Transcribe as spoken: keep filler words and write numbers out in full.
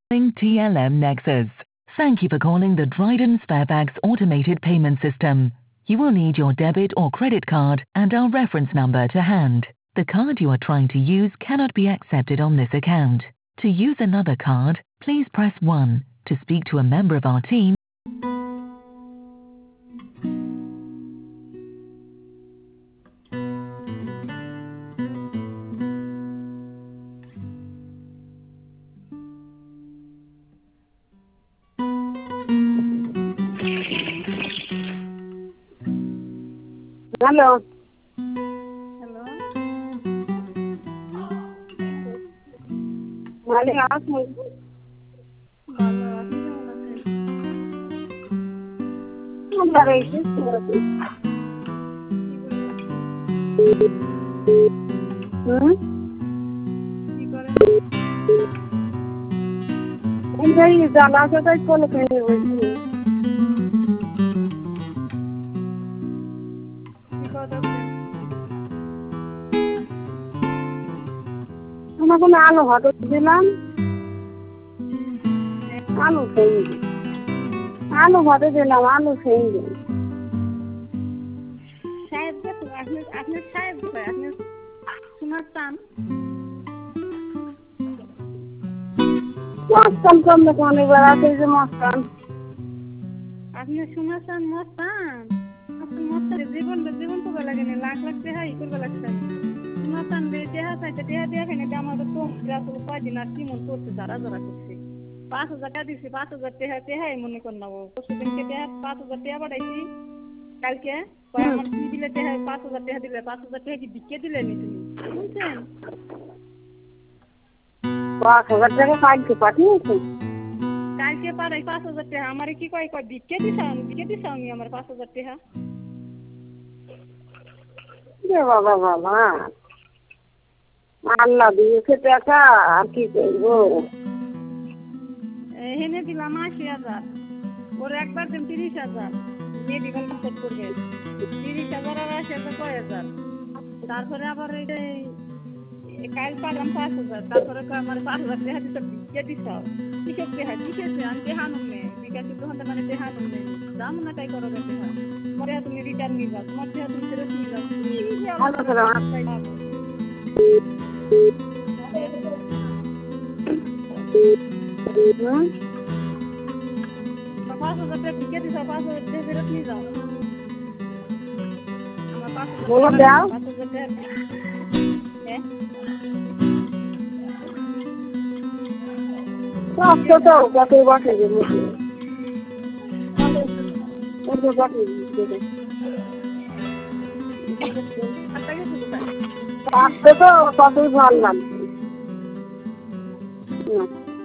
T L M Nexus. Thank you for calling the Dryden Sparebags automated payment system. You will need your debit or credit card and our reference number to hand. The card you are trying to use cannot be accepted on this account. To use another card, please press one. To speak to a member of our team, Hello. Hello? Maling aku. ভালো আপনি কেমন আছেন? Number eight. কি বললেন? Hmm. কি করেন? Ini jalan saya kalau kene besi. কি করতেছেন? Aku nak alu hatu dilam. Alu sehingga. Alu hatu dilam alu sehingga. সাহেব কে তো আপনি আপনি সাহেব কই আপনি শোনা চান? Maskan kamu kene berarti je maskan. আপনি শোনা চান মস্তান? আপনি মস্তান জীবন জীবন তো লাগে না লাখ লাখ টাকা ই করবে লাগছে। শোনা চান বে টাকা চাইতে টাকা দিয়ে ফেনে আমার তো আসলে কয়দিন আর কি মন করতে যারা যারা করছে। পাঁচ হাজার টাকা দিছি পাঁচ হাজার টাকা টাকাই মনে কর না পরশুদিনকে টাকা পাঁচ হাজার টাকা পাঠাইছি কালকে কয় আমার কি দিলে টাকা পাঁচ হাজার টাকা দিলে পাঁচ হাজার টাকা কি বিকে দিলে নি তুমি বুঝছেন? Wah, kalau saya kaji pati itu. কালকে পাঠাই পাঁচ হাজার টাকা আমার কি কয় কয় বিকে দিছান বিকে দিছান আমার পাঁচ হাজার টাকা Ya baba baba. Allah দিয়েছে টাকা আর কি করবো? এখানে দিলাম আশি হাজার ওর একবার দেন তিরিশ হাজার মেডিকেল খরচ করবে তিরিশ হাজার আর আশি হাজার কয় হাজার তারপরে আবার এই কাল পালাম পাঁচ হাজার তারপরে আমার পাঁচ হাজার টাকা দিতে বিকে দিছ কিসের টাকা কিসের আমি দেহানুম নে বিকাশে তখন মানে দেহানুম নে দাম না তাই করো দেখা পরে তুমি রিটার্ন নিবা তোমার টাকা তুমি ফেরত নিবা ভালো করে হুম পাঁচ হাজার টাকা বিকে দিছ পাঁচ হাজার টাকা ফেরত নিয়ে যাও আমার পাঁচ বলো দাও পাঁচ হাজার টাকা হ্যাঁ কত তো কত বসে গেল কত বসে গেল তো কতই ভালো লাগছে